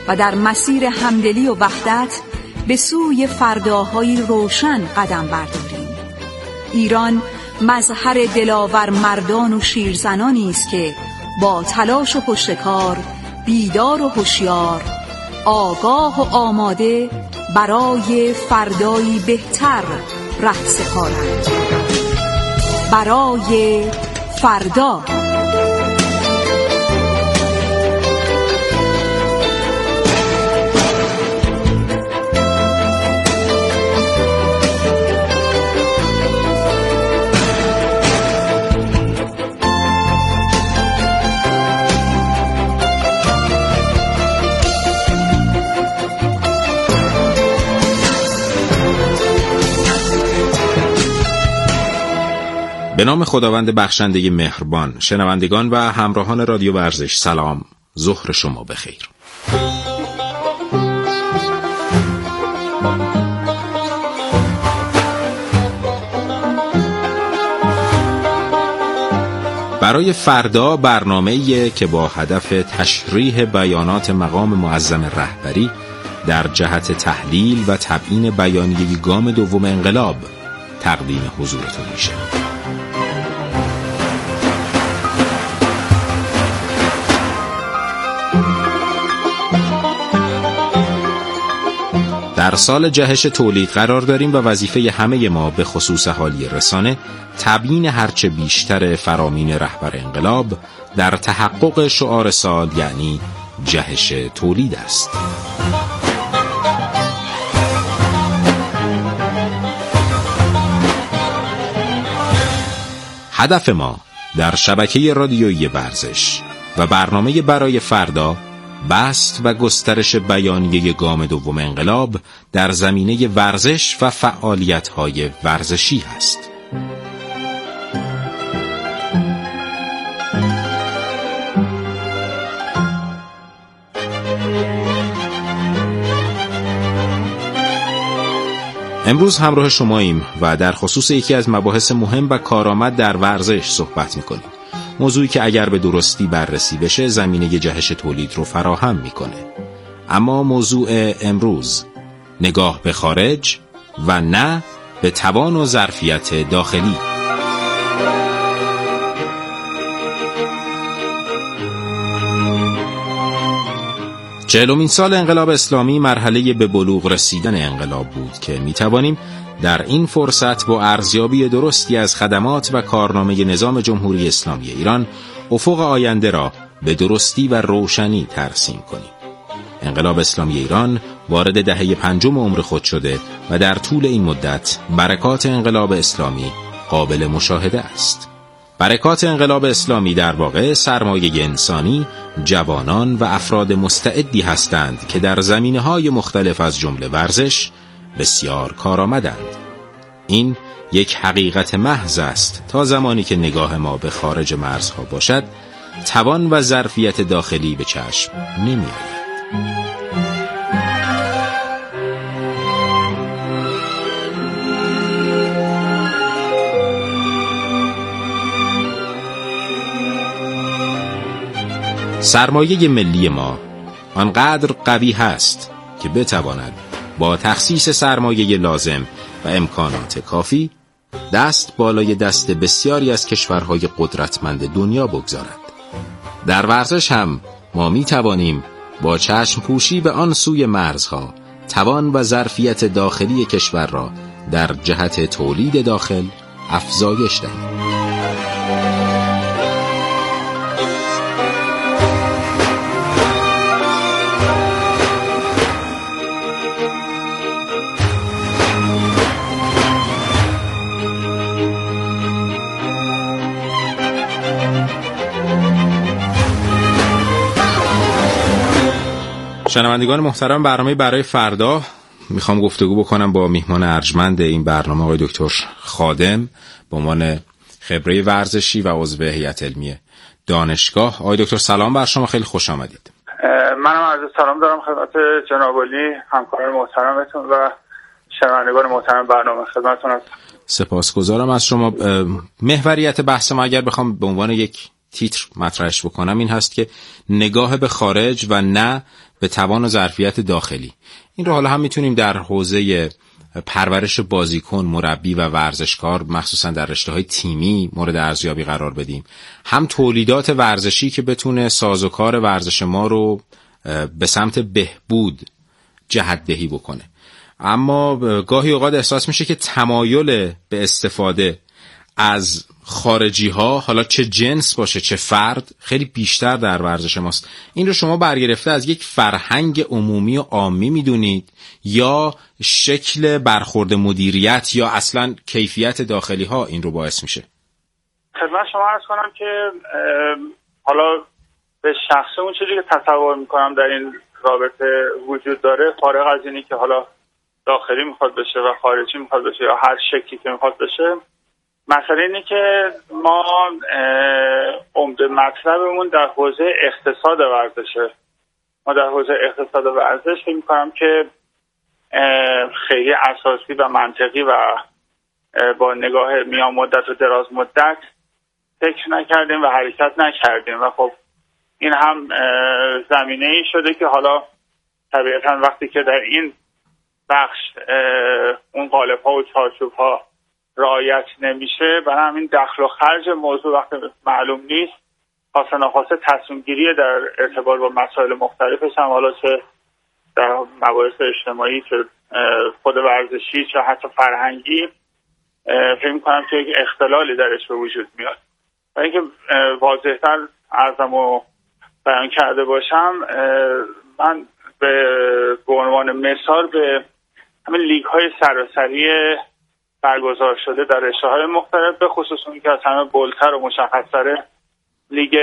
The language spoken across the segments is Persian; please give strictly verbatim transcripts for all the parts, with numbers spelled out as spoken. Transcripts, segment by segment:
و در مسیر همدلی و وحدت به سوی فرداهای روشن قدم برداریم. ایران مظهر دلاور مردان و شیرزنانی است که با تلاش و پشتکار، بیدار و هوشیار، آگاه و آماده برای فردایی بهتر ره سپارند. برای فردا. به نام خداوند بخشنده مهربان. شنوندگان و همراهان رادیو ورزش، سلام، ظهر شما بخیر. برای فردا برنامه‌ای که با هدف تشریح بیانات مقام معظم رهبری در جهت تحلیل و تبیین بیانیه گام دوم انقلاب تقدیم حضورتون میشه. در سال جهش تولید قرار داریم و وظیفه همه ما به خصوص اهالی رسانه تبیین هرچه بیشتر فرامین رهبر انقلاب در تحقق شعار سال، یعنی جهش تولید است. هدف ما در شبکه رادیویی ورزش و برنامه برای فردا بست و گسترش بیانیه گام دوم انقلاب در زمینه ورزش و فعالیت‌های ورزشی است. امروز همراه شماییم و در خصوص یکی از مباحث مهم و کارآمد در ورزش صحبت می‌کنیم. موضوعی که اگر به درستی بررسی بشه زمینه جهش تولید رو فراهم میکنه. اما موضوع امروز نگاه به خارج و نه به توان و ظرفیت داخلی. چهلمین سال انقلاب اسلامی مرحله به بلوغ رسیدن انقلاب بود که میتوانیم در این فرصت با ارزیابی درستی از خدمات و کارنامه نظام جمهوری اسلامی ایران افق آینده را به درستی و روشنی ترسیم کنیم. انقلاب اسلامی ایران وارد دهه پنجم عمر خود شده و در طول این مدت برکات انقلاب اسلامی قابل مشاهده است. برکات انقلاب اسلامی در واقع سرمایه انسانی، جوانان و افراد مستعدی هستند که در زمینه‌های مختلف از جمله ورزش بسیار کارآمدند. این یک حقیقت محض است. تا زمانی که نگاه ما به خارج مرزها باشد، توان و ظرفیت داخلی به چشم نمی‌آید. سرمایه ملی ما آنقدر قوی هست که بتواند با تخصیص سرمایه لازم و امکانات کافی دست بالای دست بسیاری از کشورهای قدرتمند دنیا بگذارد. در ورزش هم ما می توانیم با چشم پوشی به آن سوی مرزها توان و ظرفیت داخلی کشور را در جهت تولید داخل افزایش دهیم. شنوندگان محترم، برنامه برای فردا میخوام گفتگو بکنم با میهمان ارجمند این برنامه آقای دکتر خادم به عنوان خبره ورزشی و عضو هیئت علمی دانشگاه. آقای دکتر سلام بر شما، خیلی خوش آمدید. منم عرض سلام دارم خدمت جناب عالی، همکاران محترمتون و شنوندگان محترم برنامه خدمتتون هستم. سپاسگزارم از شما. محوریت بحث ما اگر بخوام به عنوان یک تیتر مطرحش بکنم این هست که نگاه به خارج و نه به توان و ظرفیت داخلی. این رو حالا هم میتونیم در حوزه پرورش بازیکن، مربی و ورزشکار مخصوصا در رشته‌های تیمی مورد ارزیابی قرار بدیم، هم تولیدات ورزشی که بتونه سازوکار ورزش ما رو به سمت بهبود جهت‌دهی بکنه. اما گاهی اوقات احساس میشه که تمایل به استفاده از خارجی ها، حالا چه جنس باشه چه فرد، خیلی بیشتر در ورزش ماست. این رو شما برگرفته از یک فرهنگ عمومی و عامی میدونید یا شکل برخورد مدیریت یا اصلا کیفیت داخلی ها این رو باعث میشه؟ خدمت شما عرض کنم که حالا به شخص اون چیزی که تصور میکنم در این رابطه وجود داره، فارغ از اینی که حالا داخلی میخواد بشه و خارجی میخواد بشه یا هر شکلی که میخواد بشه، مسئله اینه که ما عمده مطلبمون در حوزه اقتصاد ورزشه. ما در حوزه اقتصاد ورزش فکر میکنم که خیلی اساسی و منطقی و با نگاه میان مدت و دراز مدت فکر نکردیم و حرکت نکردیم و خب این هم زمینه ای شده که حالا طبیعتا وقتی که در این بخش اون قالب ها و چارچوب ها رعایت نمیشه، برای همین دخل و خرج موضوع وقتی معلوم نیست، خاصه ناخواسته تصمیم گیری در ارتباط با مسائل مختلفش هم، حالا چه در مباحث اجتماعی چه خود ورزشی چه حتی فرهنگی، فکر می‌کنم که یک اختلالی درش به وجود میاد. و اینکه واضح‌تر عرضم و بیان کرده باشم، من به عنوان مثال به همین لیگ‌های سراسری برگزار شده در رشته‌های مختلف، به خصوص اون که از همه بولتر و مشخص‌تر لیگ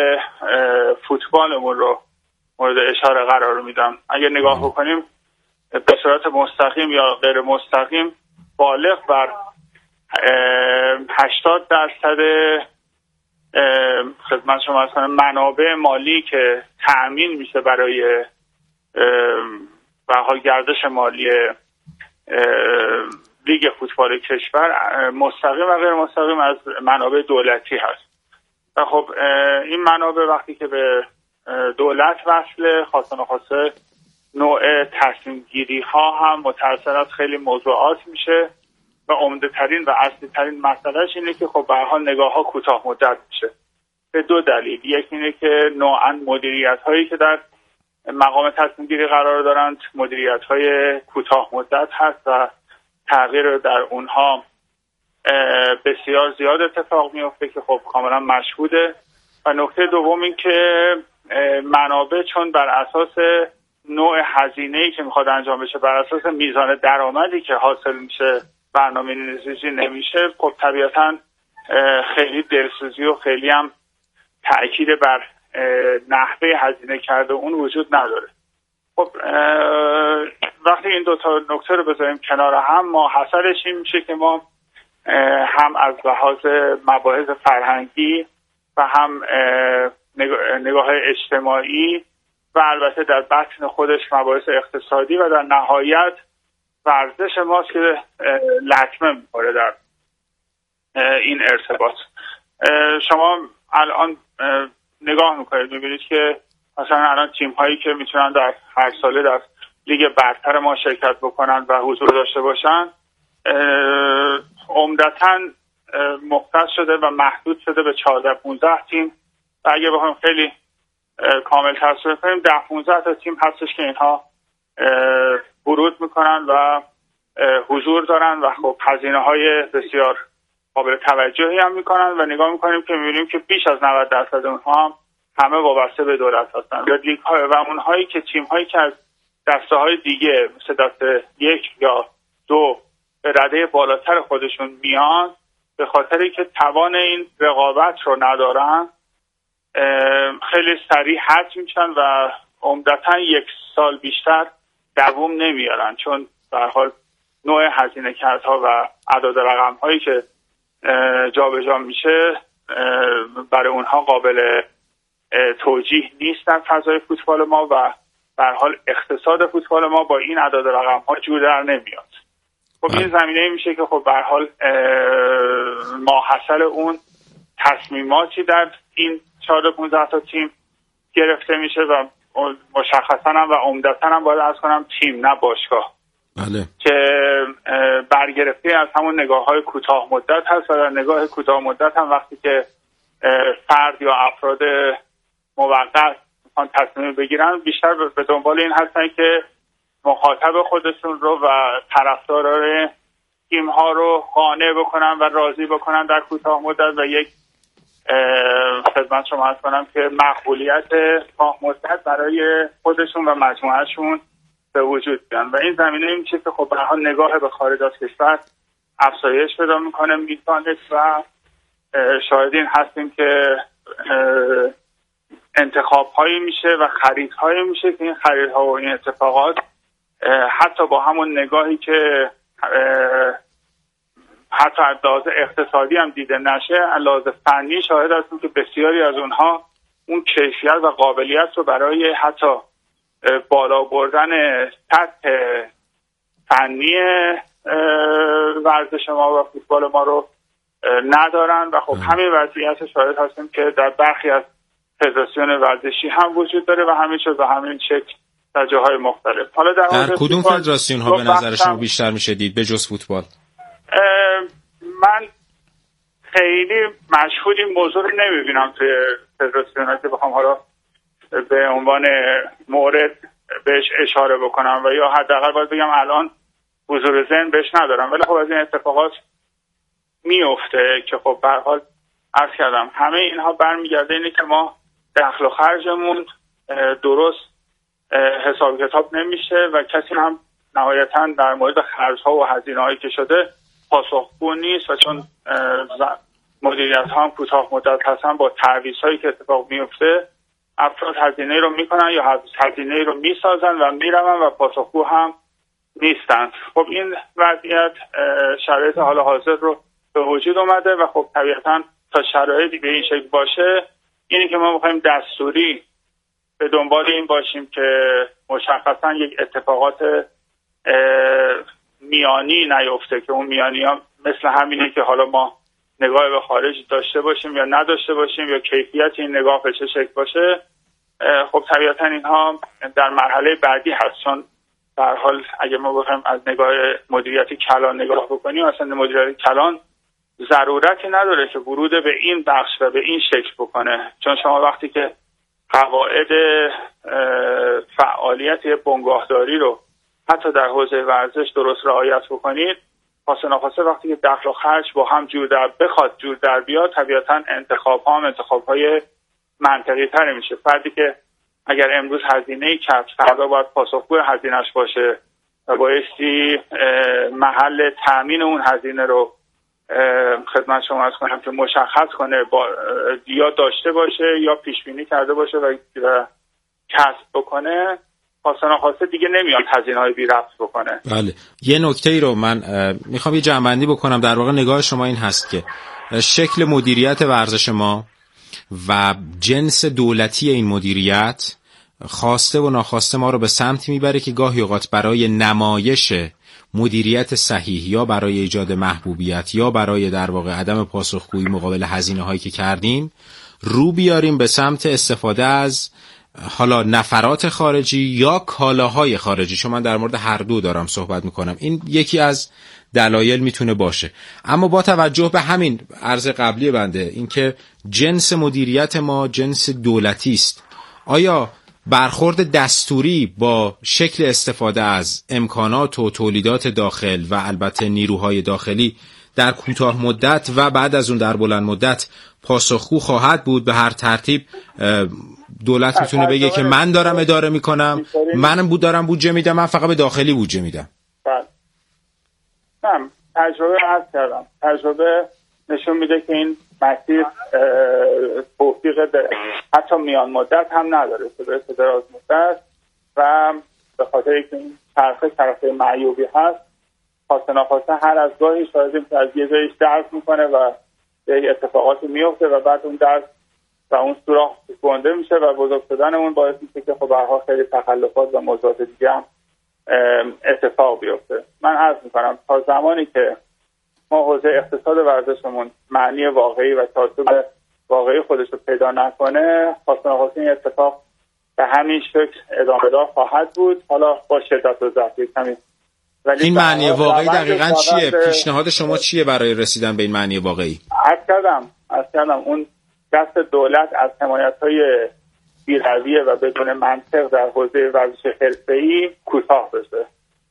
فوتبالمون رو مورد اشاره قرار میدم. اگر نگاه بکنیم به صورت مستقیم یا غیر مستقیم بالغ بر هشتاد درصد خدمت شما از کنم منابع مالی که تأمین میشه برای به حال گردش مالی لیگ فوتبال کشور مستقیم و غیر مستقیم از منابع دولتی هست. و خب این منابع وقتی که به دولت وصله، خاصه ناخواسته نوع تصمیم گیری ها هم متأثر از خیلی موضوعات میشه و عمده ترین و اصلی ترین مسئلهش اینه که خب به هر حال نگاه ها کوتاه مدت میشه به دو دلیل. یکی اینه که نوعاً مدیریت هایی که در مقام تصمیم گیری قرار دارند مدیریت های کوتاه مدت هست و تغییر در اونها بسیار زیاد اتفاق میفته که خب کاملا مشهوده. و نکته دوم این که منابع چون بر اساس نوع هزینه‌ای که میخواد انجام بشه، بر اساس میزان درآمدی که حاصل میشه برنامه نویسی نمیشه، خب طبیعتا خیلی دلسوزی و خیلی هم تأکید بر نحوه هزینه کرده اون وجود نداره. خب وقتی این دو تا نکته رو بذاریم کنار هم، ما حاصلش این میشه که ما هم از لحاظ مباحث فرهنگی و هم نگاه اجتماعی و البته در بطن خودش مباحث اقتصادی و در نهایت ورزش ماست که لطمه می‌خوره در این ارتباط. شما الان نگاه میکنید میبینید که مثلا الان تیم هایی که میتونن در هر ساله در لیگ برتر ما شرکت بکنن و حضور داشته باشن عمدتاً مختص شده و محدود شده به چهارده پانزده تیم و اگه بخوایم خیلی کامل تصویر کنیم ده پانزده تا تیم هستش که اینها ورود میکنن و حضور دارن و خب هزینه های بسیار قابل توجهی هم میکنن و نگاه میکنیم که میبینیم که بیش از نود درصد اونها هم همه وابسته به دولت هستن یا لیگ های و اونهایی که تیم هایی که از دسته های دیگه مثل دسته یک یا دو به رده بالاتر خودشون میان، به خاطری که توان این رقابت رو ندارن خیلی سریع حذف میشن و عمدتاً یک سال بیشتر دوام نمیارن، چون به هر حال نوع هزینه کردها و اعداد رقم هایی که جابجا میشه برای اونها قابل توجیه نیست در فضای فوتبال ما و به هر حال اقتصاد فوتبال ما با این اعداد رقم ها جور در نمیاد. خب این زمینه میشه که خب به هر حال ماحصل اون تصمیماتی در این چهارده پانزده تا تیم گرفته میشه و مشخصا هم و عمدتاً هم باید عرض کنم تیم نه باشگاه، بله، که برگرفته از همون نگاه‌های کوتاه مدت هست و در نگاه کوتاه مدت هم وقتی که فرد یا افراد موقت میخوان تصمیم بگیرن بیشتر به دنبال این هستن که مخاطب خودشون رو و طرفداران تیم ها رو قانع بکنن و راضی بکنن در کوتاه مدت و یک خدمت شما عرض کنم که مقبولیت کوتاه مدت برای خودشون و مجموعهشون به وجود بیان و این زمینه میشه که خب به هر حال نگاه به خارج از کشور افزایش پیدا میکنه میتونه و شاهدین هستیم که انتخاب هایی میشه و خرید هایی میشه که این خریدها و این اتفاقات حتی با همون نگاهی که حتی از لحاظ اقتصادی هم دیده نشه، از لحاظ فنی شاهد هستیم که بسیاری از اونها اون کیفیت و قابلیت رو برای حتی بالا بردن سطح فنی ورزش ما و فوتبال ما رو ندارن و خب همین وضعیت شاهد هستیم که در برخی از فدراسیون ورزشی هم وجود داره و همین شد و همین شکل در جاهای مختلف. حالا در, در کدوم فدراسیون ها به نظر شما بیشتر میشه دید به جز فوتبال؟ من خیلی مشهود این موضوع رو نمیبینم توی فدراسیون ها که بخوام حالا به عنوان مورد بهش اشاره بکنم و یا حداقل باید بگم الان حضور ذهن بهش ندارم، ولی خب از این اتفاقات میفته که خب به هر حال عرض کردم همه اینها برمیگرده اینه که ما دخل و خرجمون درست حساب کتاب نمیشه و کسی هم نهایتاً در مورد خرج‌ها و هزینه‌هایی که شده پاسخگو نیست و چون مدیریت‌ها هم کوتاه مدت هستن با تعویض‌هایی که اتفاق میفته افراد هزینه رو میکنن یا هزینه رو میسازن و میرون و پاسخگو هم نیستن. خب این وضعیت شرایط حال حاضر رو به وجود اومده و خب طبیعتاً تا شرایطی به این شکل باشه اینی که ما می‌خوایم دستوری به دنبال این باشیم که مشخصاً یک اتفاقات میانی نیفته که اون میانی ها مثل همینه که حالا ما نگاه به خارج داشته باشیم یا نداشته باشیم یا کیفیت این نگاه به چه شکل باشه. خب طبیعتاً اینها در مرحله بعدی هست، چون در حال اگه ما بخوایم از نگاه مدیریت کلان نگاه بکنیم اصلا مدیریت کلان ضرورتی نداره که ورود به این بخش و به این شکل بکنه، چون شما وقتی که قواعد فعالیت بنگاهداری رو حتی در حوزه ورزش درست رعایت بکنید خاصه ناخواسته وقتی که دخل و خرج با هم جور در بخواد جور در بیاد طبیعتاً انتخاب ها هم انتخاب های منطقی تری میشه. فردی که اگر امروز هزینه‌ای کرد فردا باید پاسخگوی هزینه‌اش باشه و بایستی محل تامین اون هزینه رو خدمت شما عرض کنم که مشخص کنه با یا داشته باشه یا پیش بینی کرده باشه و کسب بکنه خاصه ناخواسته دیگه نمیاد هزینه‌های بی ربط بکنه. بله یه نکته ای رو من میخوام یه جمع‌بندی بکنم. در واقع نگاه شما این هست که شکل مدیریت ورزش ما و جنس دولتی این مدیریت خواسته و ناخواسته ما رو به سمت میبره که گاهی اوقات برای نمایش مدیریت صحیح یا برای ایجاد محبوبیت یا برای در واقع عدم پاسخگویی مقابل هزینه‌هایی که کردیم رو بیاریم به سمت استفاده از حالا نفرات خارجی یا کالاهای خارجی، چون من در مورد هر دو دارم صحبت میکنم. این یکی از دلایل میتونه باشه، اما با توجه به همین عرض قبلی بنده اینکه جنس مدیریت ما جنس دولتی است، آیا برخورد دستوری با شکل استفاده از امکانات و تولیدات داخل و البته نیروهای داخلی در کوتاه مدت و بعد از اون در بلند مدت پاسخگو خواهد بود؟ به هر ترتیب دولت میتونه بگه که من دارم اداره میکنم، من بود دارم بودجه میدم، من فقط به داخلی بودجه میدم. بله. من تجربه هست کردم. تجربه نشون میده که این مسیر توفیق حتی میان مدت هم نداره، به دراز مدت و به خاطر اینکه این طرفه طرفه معیوبی هست خاصه ناخواسته هر از گاهی شاید از یه جایش درس میکنه و یه اتفاقاتی میفته و بعد اون درس و اون سوراخ گنده میشه و بزرگ شدن اون باعث میشه که خب برها خیلی تخلفات و موضوعات دیگه هم اتفاق بیفته. من عرض میکنم تا زمانی که ما حوزه اقتصاد ورزشمون معنی واقعی و تاثیر واقعی خودش رو پیدا نکنه خاصه ناخواسته این اتفاق به همین شکل ادامه دار خواهد بود، حالا با شدت و ضعف کمی. این معنی واقعی دقیقاً چیه؟ پیشنهاد شما چیه برای رسیدن به این معنی واقعی؟ عرض کردم عرض کردم اون دست دولت از حمایت‌های بی‌رویه و بدون منطق در حوزه ورزش حرفه‌ای کوتاه بشه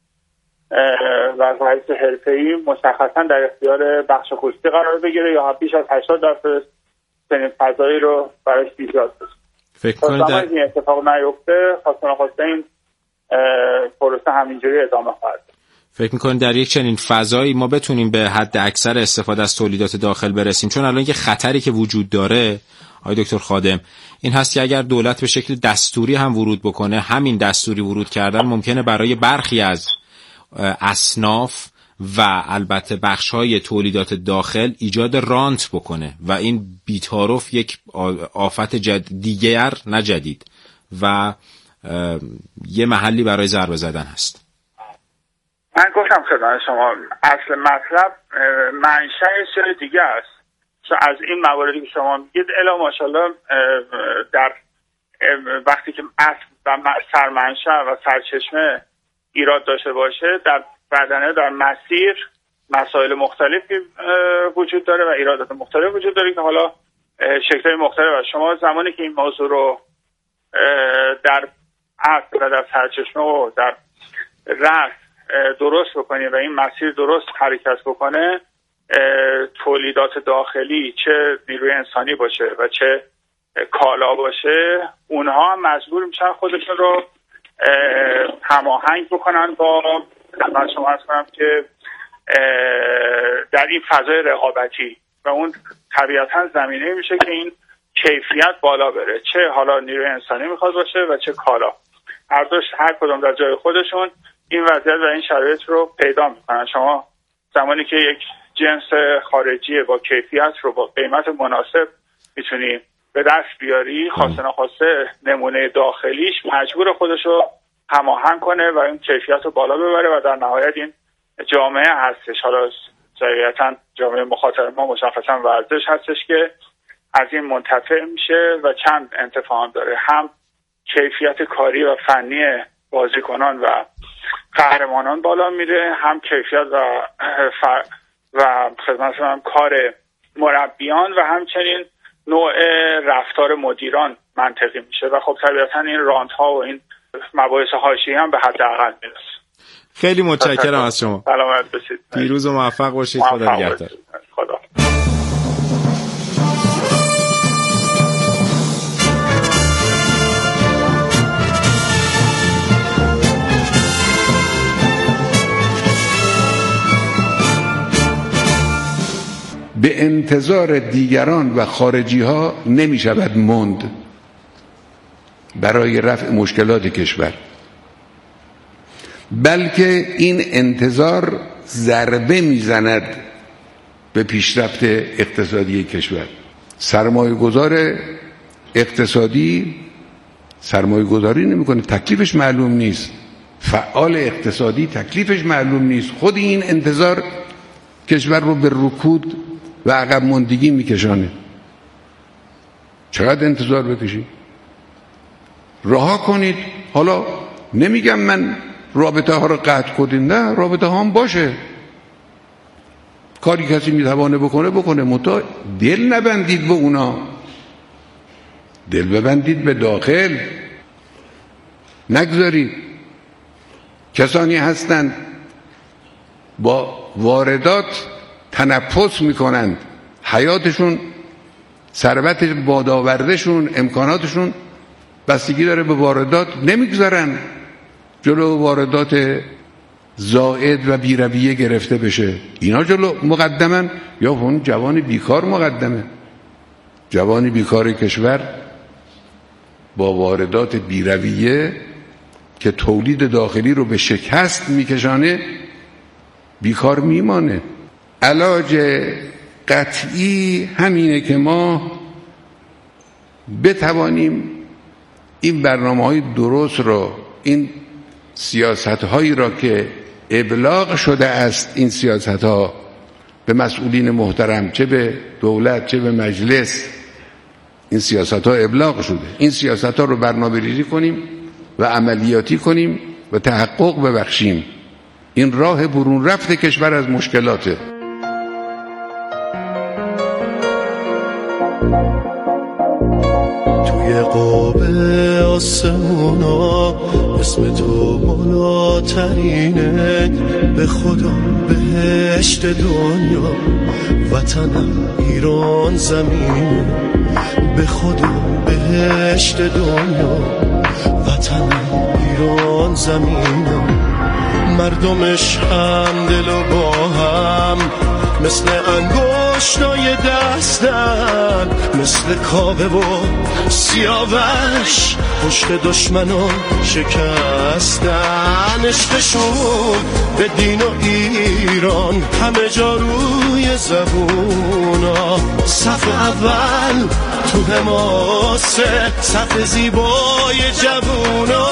و ورزش حرفه‌ای مشخصاً در اختیار بخش خصوصی قرار بگیره یا بیش از هشتاد درصد چنین فضایی رو براش ایجاد بشه. فکر کنید در این اتفاق نیفته خواستن خواسته این پروسه همینجوری ادامه خواهد. فکر می‌کنید در یک چنین فضایی ما بتونیم به حد اکثر استفاده از تولیدات داخل برسیم؟ چون الان یه خطری که وجود داره آقای دکتر خادم این هست که اگر دولت به شکل دستوری هم ورود بکنه، همین دستوری ورود کردن ممکنه برای برخی از اصناف و البته بخش‌های تولیدات داخل ایجاد رانت بکنه و این بی‌تعارف یک آفت جد... دیگر نه جدید و یه محلی برای ضربه زدن هست. من گفتم خدمت شما اصل مطلب منشأش دیگه است. از این مواردی که شما میگید الا ماشاءالله در وقتی که اصل و سرمنشأ و سرچشمه ایراد داشته باشه، در بدنه در مسیر مسائل مختلفی وجود داره و ایرادات مختلف وجود داره که حالا شکل‌های مختلف است. شما زمانی که این موضوع رو در اصل و در سرچشمه و در رأس درست بکنی و این مسیر درست حرکت بکنه، تولیدات داخلی چه نیروی انسانی باشه و چه کالا باشه، اونها هم مجبور میشن خودشون رو هماهنگ بکنن با من شما عرض کنم که در این فضای رقابتی و اون طبیعتا زمینه میشه که این کیفیت بالا بره، چه حالا نیروی انسانی میخواد باشه و چه کالا. هر دوش هر کدوم در جای خودشون این وضعیت و این شرایط رو پیدا میکنن. شما زمانی که یک جنس خارجی با کیفیت رو با قیمت مناسب میتونی به دست بیاری، خواسته ناخواسته نمونه داخلیش مجبور خودش رو هماهنگ کنه و این کیفیت رو بالا ببره و در نهایت این جامعه هستش. حالا طبیعتاً جامعه مخاطب ما مشخصاً ورزش هستش که از این منتفع میشه و چند انتفاع داره، هم کیفیت کاری و فنی بازیکنان و قهرمانان بالا میره، هم کیفیت و ف... و خدمتتون کار مربیان و همچنین نوع رفتار مدیران منطقی میشه و خب طبیعتا این رانت ها و این مباحث حاشیه‌ای هم به حداقل میرسه. خیلی متشکرم از شما. سلامت باشید. پیروز و موفق باشید. خدا نگهدار. خدا. به انتظار دیگران و خارجی ها نمی شود ماند برای رفع مشکلات کشور، بلکه این انتظار ضربه میزند به پیشرفت اقتصادی کشور. سرمایه گذار اقتصادی سرمایه گذاری نمی کنه، تکلیفش معلوم نیست. فعال اقتصادی تکلیفش معلوم نیست. خود این انتظار کشور رو به رکود و عقب ماندگی میکشانه. چقدر انتظار بکشید؟ رها کنید. حالا نمیگم من رابطه ها رو قطع کنید، نه، رابطه ها هم باشه، کاری کسی میتوانه بکنه بکنه، متا دل نبندید به اونا، دل ببندید به داخل. نگذارید کسانی هستند با واردات تنفس میکنند، حیاتشون، ثروت بادآوردشون، امکاناتشون بستگی داره به واردات، نمیگذارن جلو واردات زائد و بی‌رویه گرفته بشه. اینا جلو مقدمن یا اون جوان بیکار مقدمه؟ جوان بیکار کشور با واردات بی‌رویه که تولید داخلی رو به شکست میکشانه بیکار میمانه. علاج قطعی همینه که ما بتوانیم این برنامه‌های درست رو، این سیاست‌هایی را که ابلاغ شده است، این سیاست‌ها به مسئولین محترم، چه به دولت چه به مجلس، این سیاست ها ابلاغ شده. این سیاست ها رو برنامه‌ریزی کنیم و عملیاتی کنیم و تحقق ببخشیم. این راه برون رفت کشور از مشکلاته. توی قاب آسمونا اسم تو بالاترینه، به خدا بهشت دنیا وطنم ایران زمینه، به خدا بهشت دنیا وطنم ایران زمینه، مردمش هم دل و با هم مثل انگشتای دستن، مثل کاوه و سیاوش پشت دشمنان شکستن، عشقشون به دین و ایران همه جا روی زبونا، صف اول تو حماسه صف زیبای جوونا.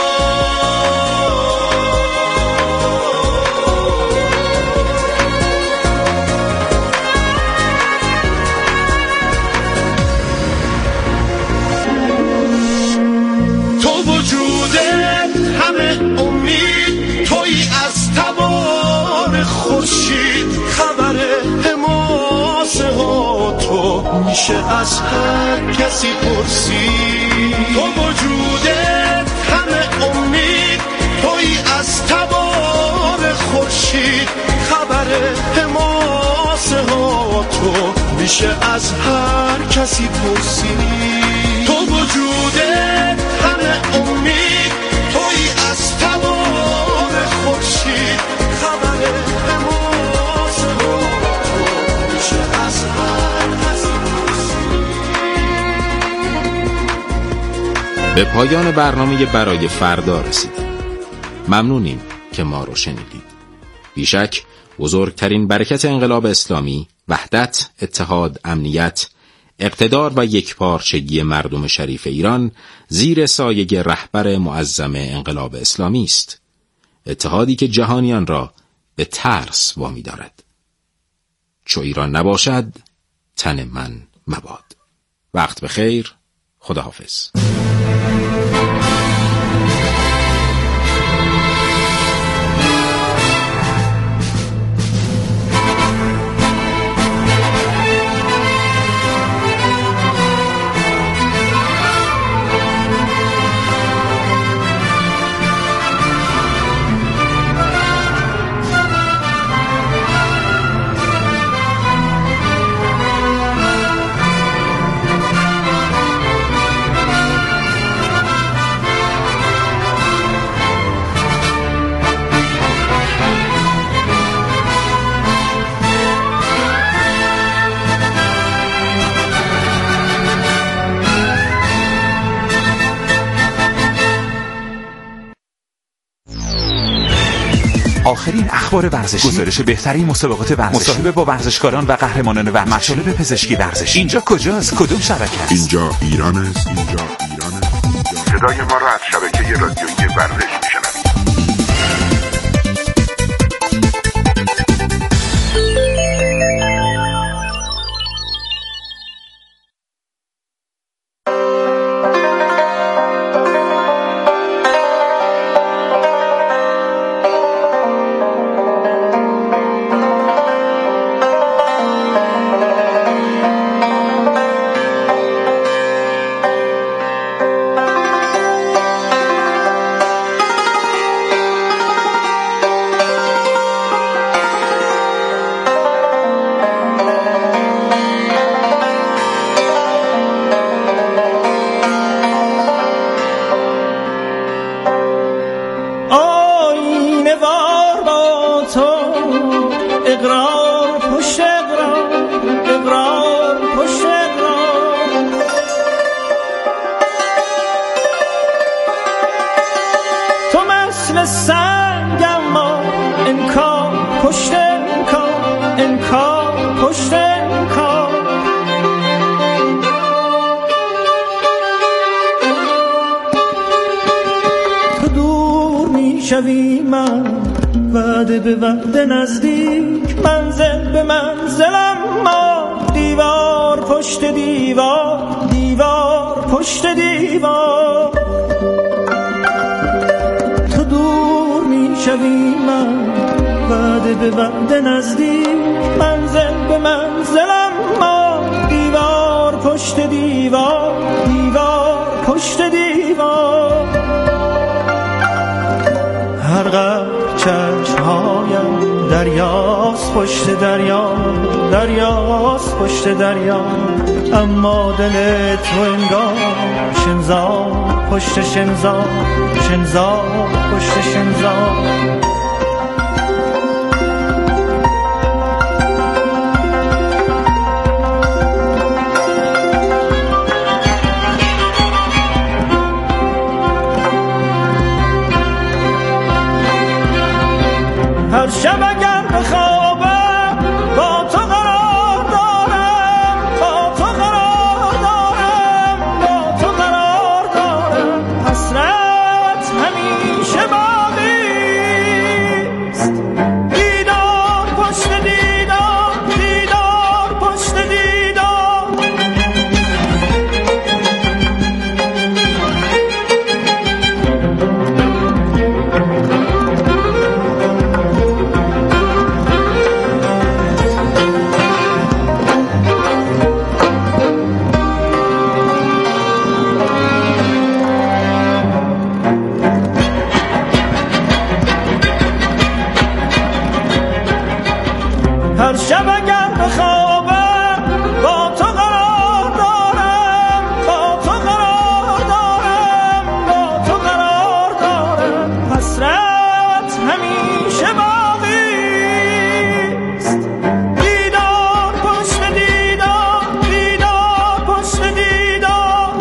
خبر حماسه ها تو میشه از هر کسی پرسید، تو وجودت همه امید، توی از تبار خورشید، خبر حماسه ها تو میشه از هر کسی پرسید، تو وجودت همه امید، توی از تبار خورشید، خبر به پایان برنامه برای فردا رسیدیم. ممنونیم که ما رو شنیدید. بیشک بزرگترین برکت انقلاب اسلامی وحدت، اتحاد، امنیت، اقتدار و یکپارچگی مردم شریف ایران زیر سایه رهبر معظم انقلاب اسلامی است. اتحادی که جهانیان را به ترس وامی دارد. چو ایران نباشد تن من مباد. وقت بخیر. خداحافظ. آخرین اخبار ورزشی، گزارش بهترین مسابقات ورزشی، مصاحبه با ورزشکاران و قهرمانان ورزشی، مطالب پزشکی ورزشی. اینجا کجاست؟ کدوم شبکه است؟ اینجا ایران است. اینجا ایران است. صدای ما را از شبکه رادیویی ورزش میشنوید. شوی من وعده به وعده نزدیک، منزل به منزلم ما دیوار پشت دیوار، دیوار پشت دیوار. تو دور میشوی من وعده به وعده نزدیک، منزل به منزلم ما دیوار پشت دیوار، دیوار پشت دیوار. هر قدر چشمهایم دریاست پشت دریا، دریاست پشت دریا، اما دل تو انگار شنزار پشت شنزار، شنزار پشت شنزار. هر شب اگر بخوابم با تو قرار دارم، با تو قرار دارم، با تو قرار دارم. حسرت همیشه باقیست، دیدار پشت دیدار، دیدار پشت دیدار. هر شب اگر بخوابم با تو قرار دارم، با تو قرار دارم، با تو قرار دارم. حسرت همیشه باقیست، دیدار پشت دیدار، دیدار پشت دیدار.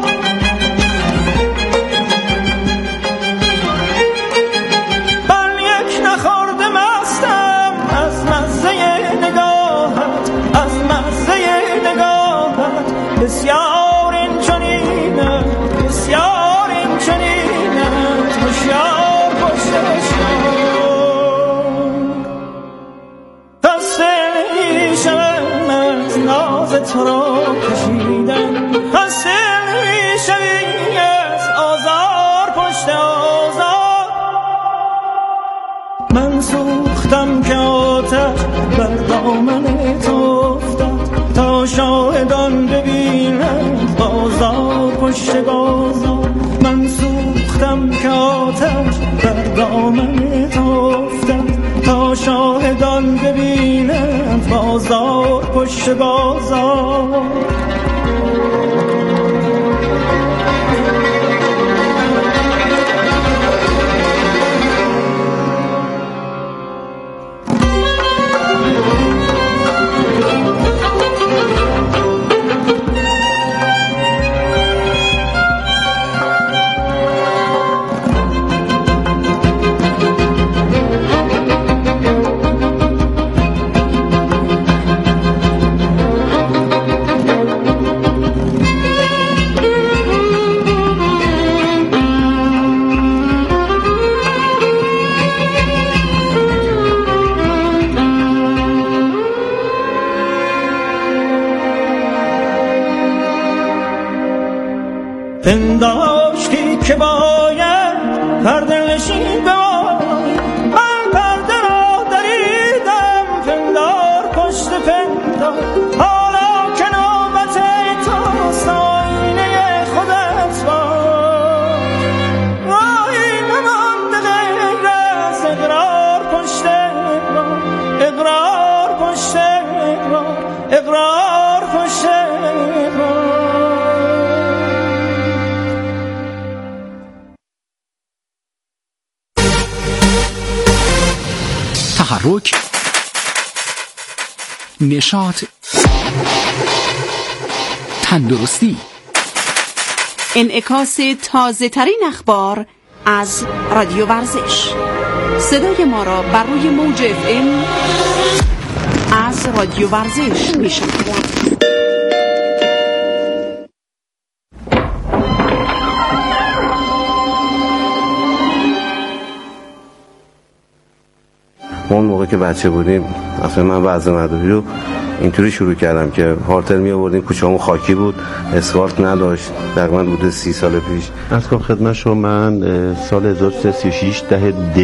من یک نخورده مستم از مزه نگاهت، از مزه نگاهت. بسیار این چنینه، بسیار این چنینه، هوشیار پشت هوشیار. خسته میشم از ناز تو را کشیدن، خسته میشوی از آزار پشت آزار. من سوختم که آتش بر دامن تو افتد، تا شاهدان ببینند بازار پشت بازار. من سوختم که آتش بر دامن تو افتد، تا شاهدان ببینند بازار پشت بازار. پنداشتی که باید پرده نشین بمانی، من پرده را دریدم پندار پشت پندار. حالا که نوبت توست آینه خودت باش، راهی نمانده غیر از اقرار پشت اقرار، اقرار پشت اقرار، اقرار پشت اقرار. تحرک، نشاط، تندرستی، انعکاس تازه ترین اخبار از رادیو ورزش. صدای ما را بر روی موج اف ام از رادیو ورزش میشنوید. ما اون موقع که بچه بودیم اصلا من وضع مدوی رو اینطوری شروع کردم که هارتر می آوردیم، کوچه‌مون خاکی بود، اسفالت نداشت، تقریبا حدود سی سال پیش. از کنم خدمت شما، من سال هزار و سیصد و سی و شش ده